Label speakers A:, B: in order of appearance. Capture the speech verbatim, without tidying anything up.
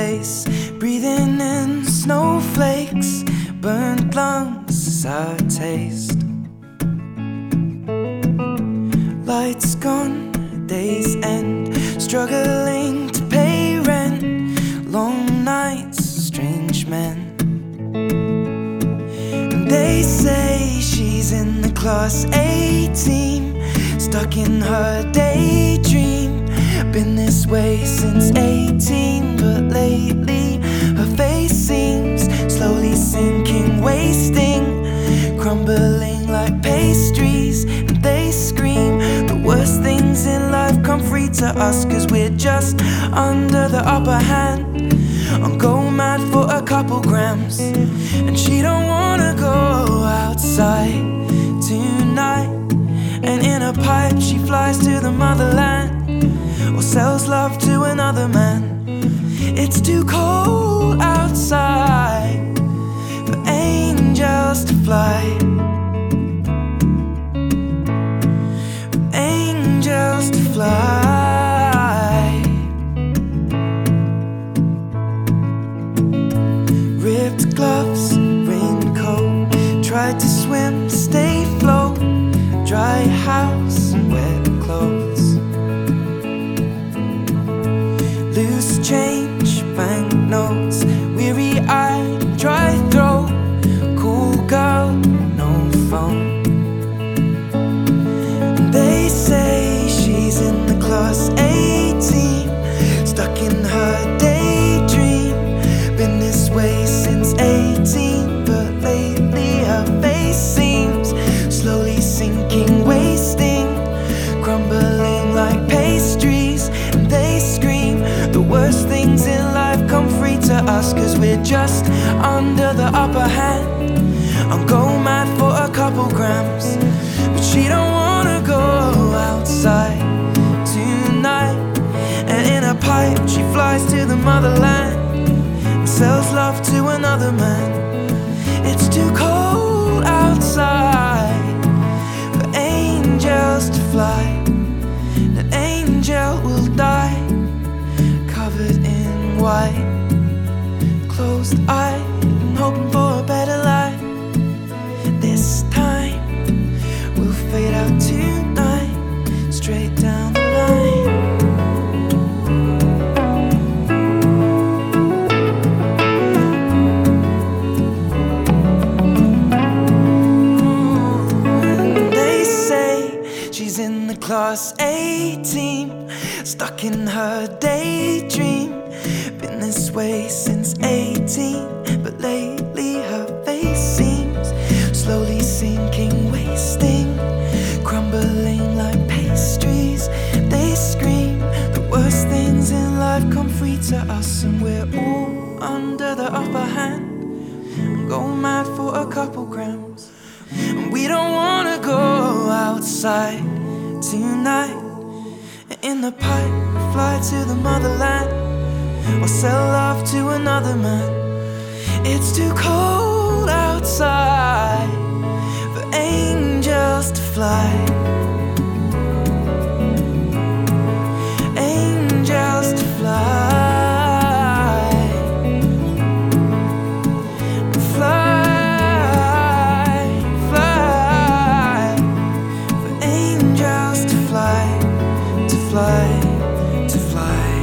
A: face, breathing in snowflakes, burnt lungs as I taste. Lights gone, days end, struggling to pay rent, long nights, strange men. And they say she's in the class A team, stuck in her daydream. Been this way since eighteen, but lately her face seems slowly sinking, wasting, crumbling like pastries. And they scream the worst things in life come free to us, cause we're just under the upper hand. I'm go mad for a couple grams, and she don't wanna go outside tonight. And in a pipe she flies to the motherland, or sells love to another man. It's too cold outside for angels to fly, for angels to fly. Ripped gloves, raincoat, tried to swim, stay afloat, dry house, wet clothes. Loose change, banknotes, weary-eyed, dry throat, cool girl, no phone. And they say she's in the class A team, stuck in her daydream. Been this way since eighteen, but lately her face seems slowly sinking, wasting, crumbling like pastries. And they scream the worst things in life come free to us, cause we're just under the upper hand. I'm go mad for a couple grams, but she don't wanna go outside tonight. And in a pipe she flies to the motherland, and sells love to another man. It's too cold outside for angels to fly. An angel will die, covered in white, closed eye, and hoping for a better life. This time we'll fade out tonight, straight down the line. And they say she's in the class A team, stuck in her daydream. Been this way since eighteen, but lately her face seems slowly sinking, wasting, crumbling like pastries. They scream the worst things in life come free to us, and we're all under the upper hand. I'm going mad for a couple grams, and we don't wanna go outside tonight. In the pipe, fly to the motherland, or sell love to another man. It's too cold outside for angels to fly, angels to fly, fly, fly, for angels to fly, to fly, to fly.